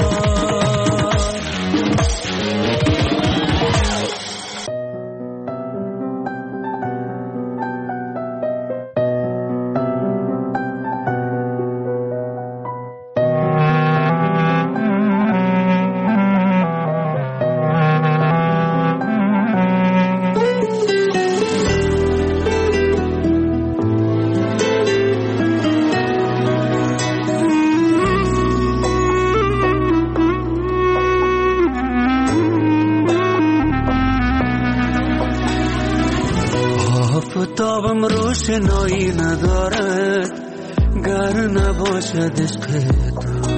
روشنایی ندارد گر نباشد عشق تو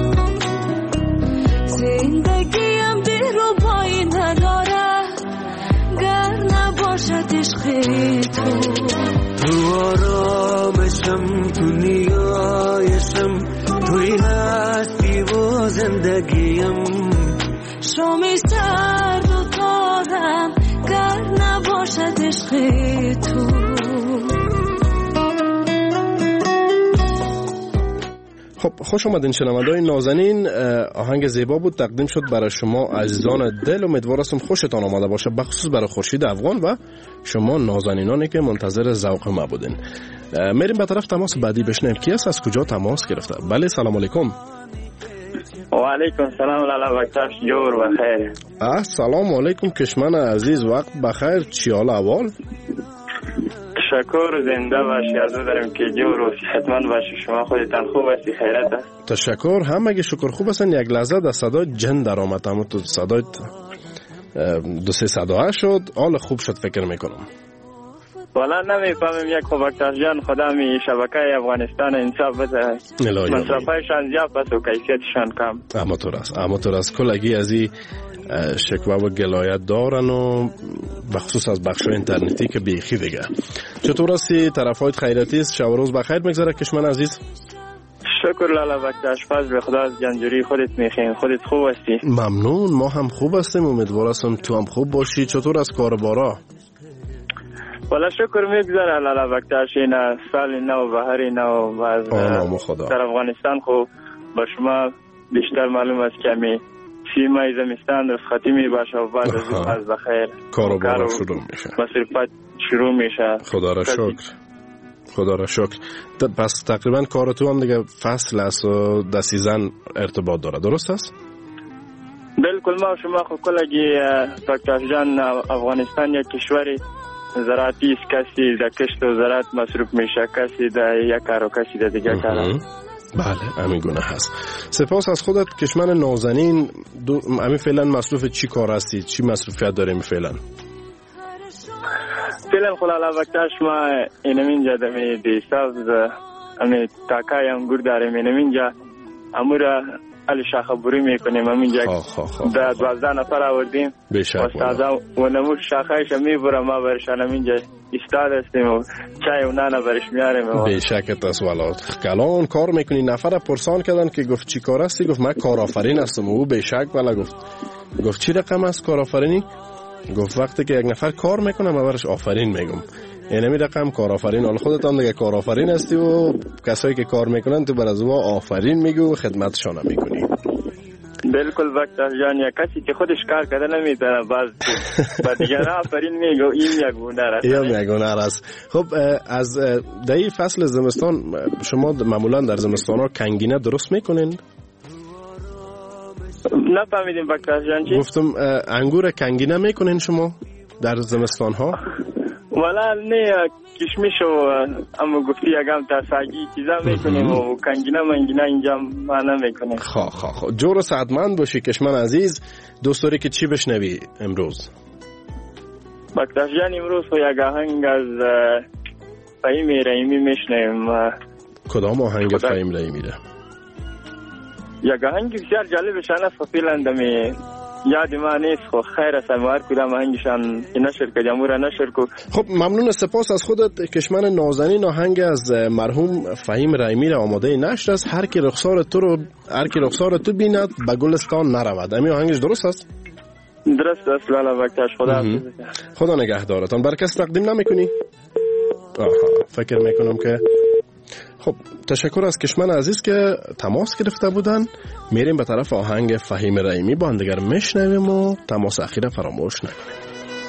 زندگیم دلربایی ندارد گر نباشد عشق تو تو آرامشم تو نیایشم توی هستی و زندگیم شامی سرد و تازم گر نباشد عشق تو خب خوش آمدین شنونده‌های نازنین. آهنگ زیبا بود تقدیم شد برای شما عزیزان دل. امیدوار هستم خوشتان آمده باشه، بخصوص برای خورشید افغان و شما نازنینانی که منتظر ذوق ما بودین. میریم به طرف تماس بعدی بشنویم کی است، از کجا تماس گرفته. بله سلام علیکم. و علیکم سلام لالا وقتش جور و خیر. سلام علیکم کشمن عزیز، وقت بخیر. چی حال احوال؟ تشکر، زنده باشی. عرض دارم که جور و صحتمند باشی. شما خودتان خوب هستی؟ خیرت است؟ تشکر، همه شکر خوب هستن. یک لحظه در صدای جن در آمد، اما تو صدای 2-3 صدا شد. حال خوب شد فکر میکنم. والا نمیفهمم یک خوبکتر جان خدا می شبکه افغانستان انصاف بده. مصرفایشان زیاد بس و کیفیتشان کم. اما تو راست کلگی از این شکوه و گلایت دارن و بخصوص از بخش اینترنتی که بیخی دیگه. چطور هستی؟ طرفایت خیراتی است؟ شب و روز بخیر بگذره کشمن عزیز. شکر لالا بکتاش، فضل خدا از جنجوری. خودت میخین؟ خودت خوب هستی؟ ممنون، ما هم خوب هستیم. امیدوار هستم تو هم خوب باشی. چطور از کاربارا؟ والا شکر میگذره لالا بکتاش. این سال نو بهاری نو از در افغانستان خوب با شما بیشتر معلوم است که می 3 ماه زمستان رخصتی می باشه و بعد از بخیر کاربارا شروع میشه، مصرفات شروع میشه. خدا را شکر، خدا را شکر. پس تقریبا کار تو هم دیگه فصل است و در سیزن ارتباط داره، درست است؟ بالکل. ما شما خو کلگی دکتر جان افغانستان یک کشوری زراعتی است، کسی در کشت و زراعت مصروف میشه، کسی در یک کار و کسی در دیگه کار. بله همین گونه هست. سپاس از خودت کشمن نازنین. همین فعلا مصروف چی کار هستی؟ چی مصروفیت داریم فعلا؟ فعلا خلالا وقتاش ما اینمینجا دمی دیستاز امی تاکای انگور داریم اینمینجا امورا علی شاخبوری میکنیم همینجا در 12 نفر آوردیم استادا و نموش شاخایش میبرم ما برشان همینجا استاد هستیم و چای و نانا برش میاریم. بیشک تسوالات کلان کار میکنی. نفر پرسان کردن که گفت چی کار هستی؟ گفت من کارآفرین هستم. او بیشک بالا گفت چی رقم است کارآفرینی؟ گفت وقتی که یک نفر کار میکنه من برش آفرین میگم. اینمی رقم کارآفرین. حالا خودت هم دیگه کارآفرین هستی و کسایی که کار میکنن تو بر از او آفرین میگی و خدمتشان میکنی. بالکل وقت جان یا کسی که خودش کار کرده نمیدونه باز با دیگران آفرین میگه این یک هنر است. این یک هنر است. خب از دایی فصل زمستان شما معمولا در زمستان ها کنگینه درست میکنین؟ نفهمیدیم وقت جان چی؟ گفتم انگور کنگینه میکنین شما در زمستان ها؟ والا نه کشمش و اما گفتی اگم تاساگی چیزا میکنیم و کنگینه منگینه اینجا ما نمیکنیم. خواه جور سعدمند باشی کشمن عزیز. دوست داری که چی بشنوی امروز؟ بکتاش جان امروز یک آهنگ از فهیم رحیمی میشنویم. کدام آهنگ فهیم رحیمی ده؟ یک آهنگ بسیار جالبشان است فیلندمی یاد ما نیست. خب خیر است موارد کدام آهنگشان نشر که جمهور نشر کو. خب ممنون. سپاس از خودت کشمن نازنین. آهنگ از مرحوم فهیم رحیمی را آماده نشر است. هر کی رخسار تو بیند به گلستان نرود. همین آهنگش درست است؟ درست است. لالا وقتش خدا نگهدارتان. بر کس تقدیم نمیکنی؟ فکر میکنم که خب تشکر از کشمن عزیز که تماس گرفته بودن. میریم به طرف آهنگ فهیم رحیمی با هم دیگر میشنویم و تماس اخیره فراموش نکنیم.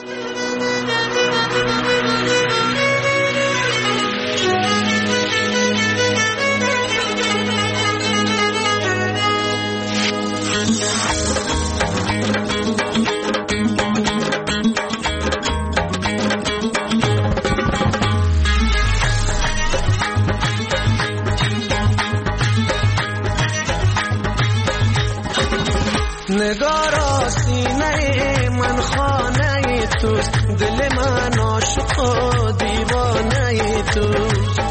نگارا سینه من خانه توست، دل من عاشق و دیوانه توست.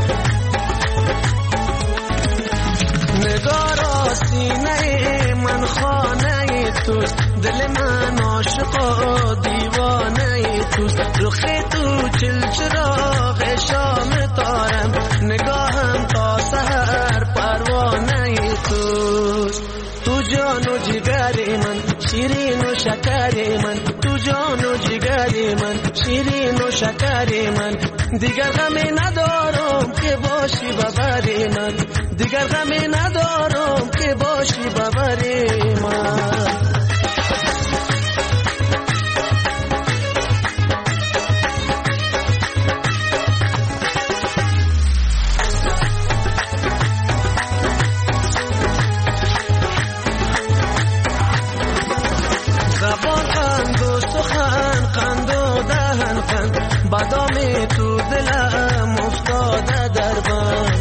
نگارا سینه من خانه توست، دل من عاشق و دیوانه توست. رخ تو چلچراغ شام تارم، نگاهم تا سحر پروانه توست. تو جان و جگر من، شیرین و شکر من، تو جان و جگر من، شیرین و شکر من. دیگر غمی ندارم که باشی ببری من، دیگر غمی ندارم که باشی ببری من. بادام تو دلم افتاده در بند،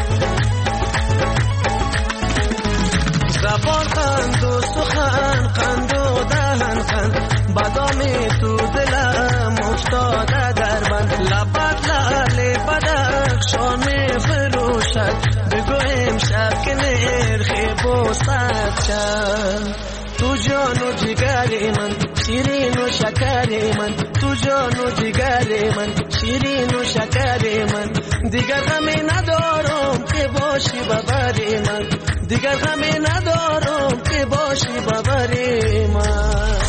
زبان قند و سخن قند و دهن قند. بادام تو دلم افتاده در بند، لبت لعل بدخشان می فروشد. بگو امشب که نرخ بوسد شد. تو جان و جگر من، شیرین و شکر من، تو جان و جگر من، شیرین و شکر من. دیگر غمی ندارم که باشی ببری من، دیگر غمی ندارم که باشی ببری من.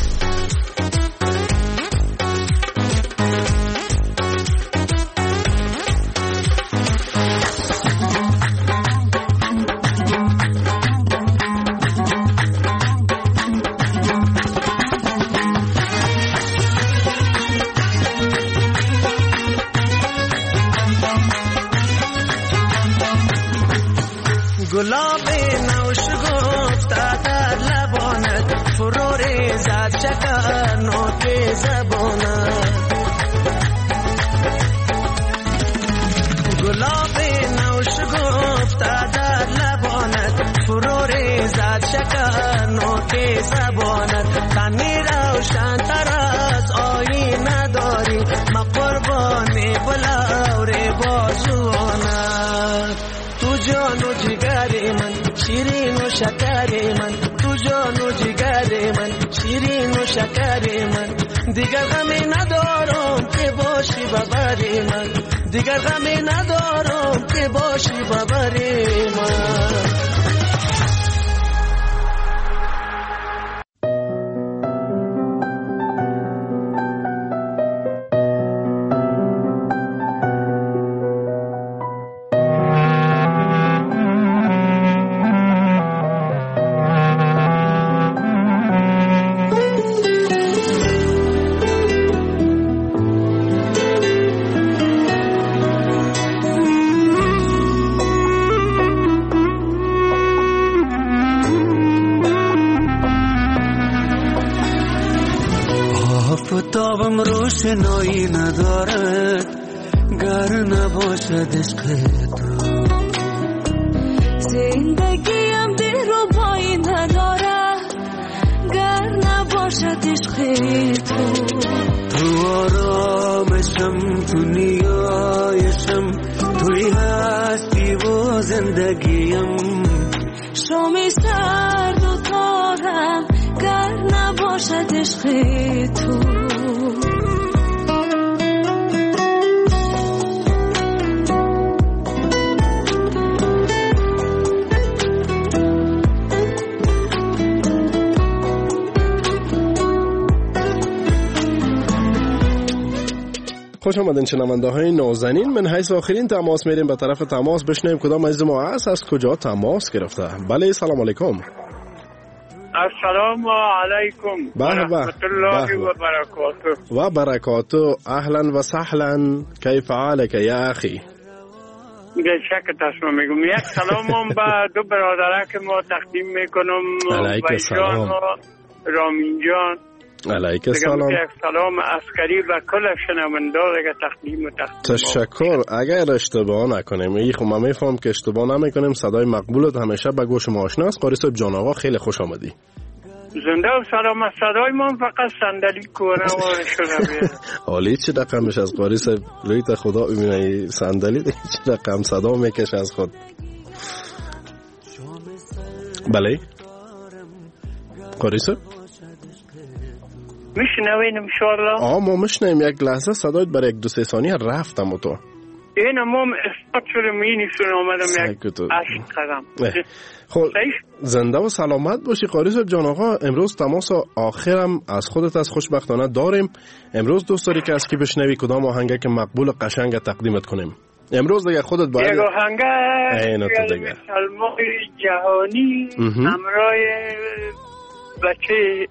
گلاب نوش گفته در لبانت، فرو ریزد شکر نوک زبانت. گلاب نوش گفته در لبانت، فرو ریزد شکر نوک زبانت. تنی روشن تر از آینه داری، جان و جگر من، شیرین و شکر من، تو جان و جگر من، شیرین و شکر من. دیگر غمی ندارم که باشی ببر من، دیگر غمی ندارم که باشی ببر من. آفتابم روشنایی ندارد گر نباشد عشق تو، زندگیم دلربایی ندارد گر نباشد عشق تو. تو آرامشم، تو نیایشم، توی هستی و زندگیم. شامی سرد و تارم گر نباشد عشق تو. خوش آمدین شنونده های نازنین. من حیث آخرین تماس میریم به طرف تماس، بشنویم کدام عزیز ما است، از کجا تماس گرفته. بله سلام علیکم. السلام علیکم و رحمت الله و برکاته. و برکاته. اهلا و سهلا، کیف حالک یا اخی؟ شکر تشما میگم. یک سلام به دو برادره که ما تقدیم میکنم، ویجان و رامین جان. علیک سلام. یک سلام عسکری و کل شنوندگان که تقدیم تشکر. اگر اشتباه نکنیم، این خب من میفهم که اشتباه نمیکنیم، صدای مقبولت همیشه به گوش ما آشناست. قاری صاحب جان آقا خیلی خوش آمدی. زنده و سلامت. صدای من فقط صندلی کنه و شده. حالی چه رقمش از قاری صاحب رویت خدا ببینه، صندلی چه رقم صدا میکشه از خود. بله قاری صاحب میشنوین انشالله؟ ما میشنویم. یک لحظه صدایت برای 1-2 ثانیه رفتم و تو این امام استاد شدم اینیشون آمدم یک عشق قدم. خب زنده و سلامت باشی قاری صاحب جان آقا. امروز تماس آخرم از خودت از خوشبختانه داریم. امروز دوست داری که از کی بشنوی کدام آهنگ که مقبول قشنگ تقدیمت کنیم؟ امروز دیگه خودت باید یک آهنگ سلمای جهانی همراه بچه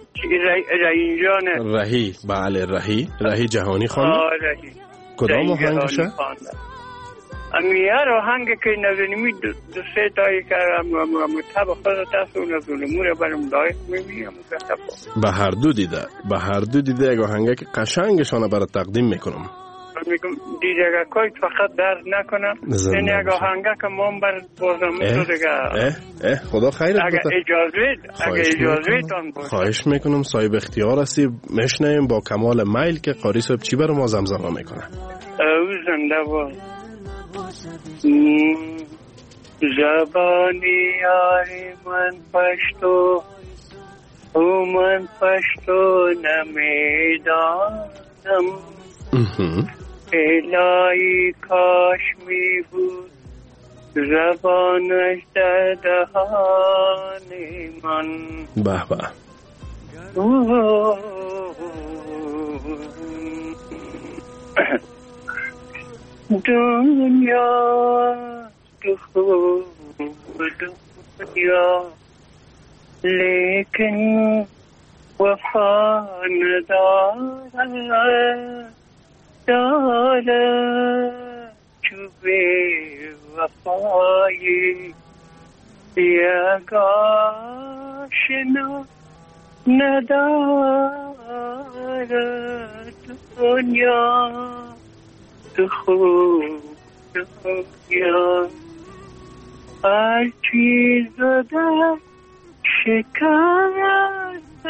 رهی. رهی، بله رهی جهانی خانم. رهی کدام آهنگشه؟ امیار آهنگ که نزنیمی 2-3 تایی که مطب خودت هست و نزنیمو برم لایق میمیم. به هر دو دیده یک آهنگ که قشنگشانه برای تقدیم میکنم. میگم دیگه کوی فقط درد نکنم. این یک آهنگ که ما بر بازم دیگه. خدا خیرت بده. اگه اجازه تان باشه. خواهش میکنم، صاحب اختیار هستی. میشنیم با کمال میل که قاری صاحب چی برای ما زمزمه میکنه. زنده با زبانی یاری من پشتو او من پشتو نمیدانم. الهی کاش می بود زبانش در دهان من. به به. دنیا تو خوب دنیا لیکن وفا نداره چوبه وفایی یک آشنا نداره دنیا تو خوب دنیا هر چیز در شکست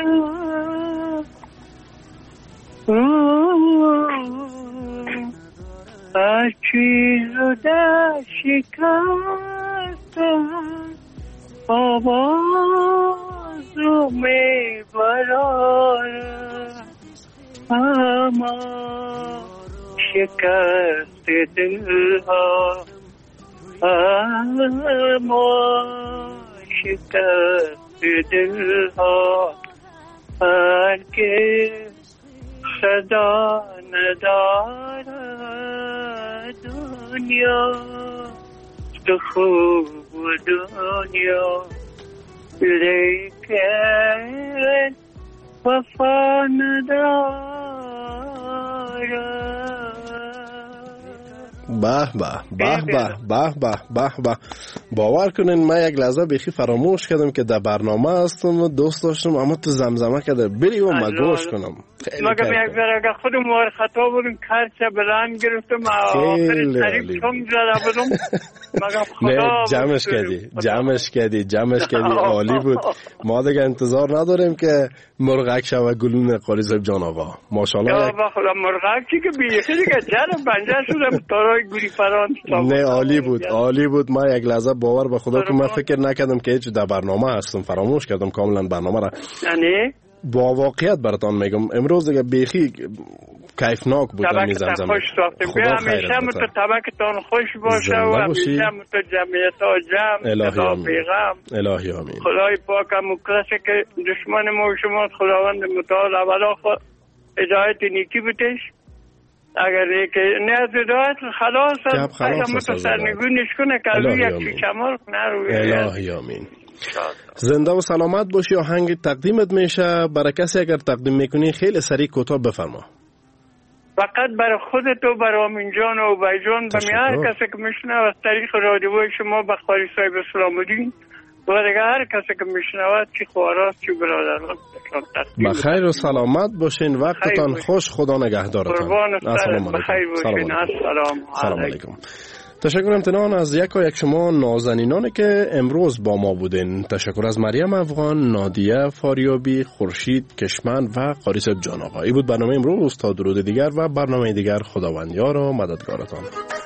هر چیز در شکست داد آواز رو میبرارم اما شکست دلها اما شکست دلها هرگز صدا ندارد دنیا تو خوب دنیا لیکن وفا ندارد. به به به به به به به به. باور کنین من یک لحظه بیخی فراموش کردم که در برنامه هستم و دوست داشتم اما تو زمزمه کرده بری و مگوش کنم. مگم یک ذره خودم مار خطا بودم کرچه بلند گرفتم آخر طریق چون زده بودم مگم خدا جمعش کردی عالی بود. ما دیگه انتظار نداریم که مرغک شوه گلون قاری صاحب جان آقا ماشاءالله. یا با خدا مرغک چی که بیخی دیگه جرم بنجه شدم تارای گوری فران. نه عالی بود. ما یک لحظه باور به خدا که من فکر نکردم که هیچ در برنامه هستم، فراموش کردم کاملا برنامه را. یعنی با واقعیت براتون میگم امروز دیگه بیخی کیفناک بود میزنم. خوش ساختیم بیا همیشه طبقتان خوش باشه و همیشه تو جمعیت ها جمع خدا پیغم الهی آمین. خدای پاک هم کسی که دشمن ما و شما خداوند متعال اولا هدایت نیکی بتش اگر که نه از هدایت خلاص هم سرنگونش کنه که یک کمال نروی الهی آمین. زنده و سلامت باشی. آهنگ تقدیمت میشه برای کسی اگر تقدیم میکنی خیلی سریع کوتاه بفرما. فقط برای خودت و برای آمین جان و بای جان و هر کسی که میشنه از طریق رادیوی شما بخاری صاحب اسلام الدین و دیگه هر کسی که میشنود چی خواراست چی برادران بخیر و سلامت باشین. وقتتان خوش. خدا نگهدارتان. السلام علیکم. سلام علیکم. تشکر امتنان از یک شما نازنینانی که امروز با ما بودین. تشکر از مریم افغان، نادیه فاریابی، خورشید کشمن و قاری صاحب جان آقا. این بود برنامه امروز. تا درود دیگر و برنامه دیگر خداوندیار و مددگارتان.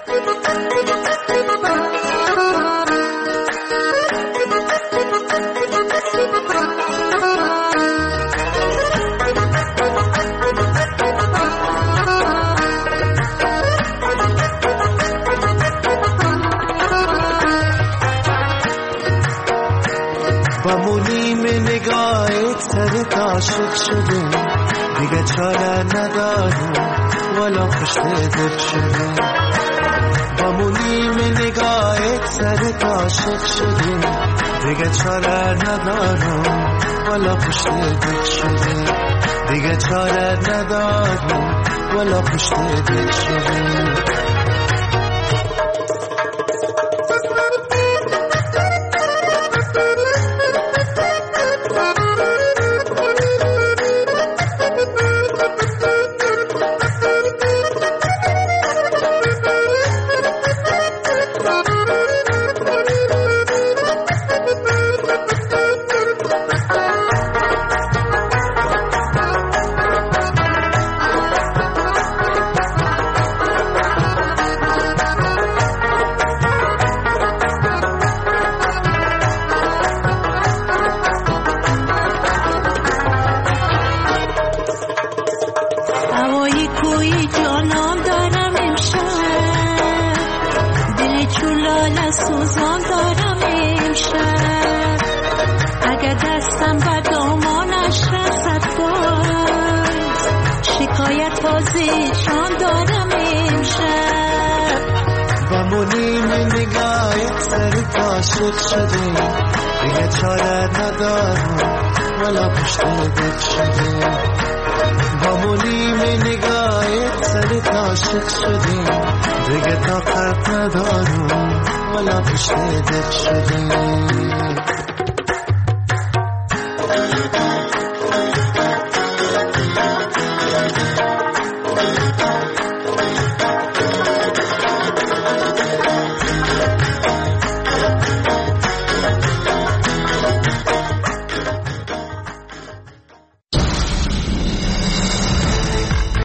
عاشق شدیم دیگه چاره ندارم ولا پشت دل شدیم با مونیم نگاهت سرت عاشق شدیم دیگه چاره ندارم ولا پشت دل شدیم دیگه چاره ندارم ولا پشت دل شدیم. عاشق شدیم دیگه چاره ندارم ولا پشت دل شدیم با مونیم نگاهت سرت عاشق شدیم دیگه طاقت ندارم ولا پشت دل شدیم.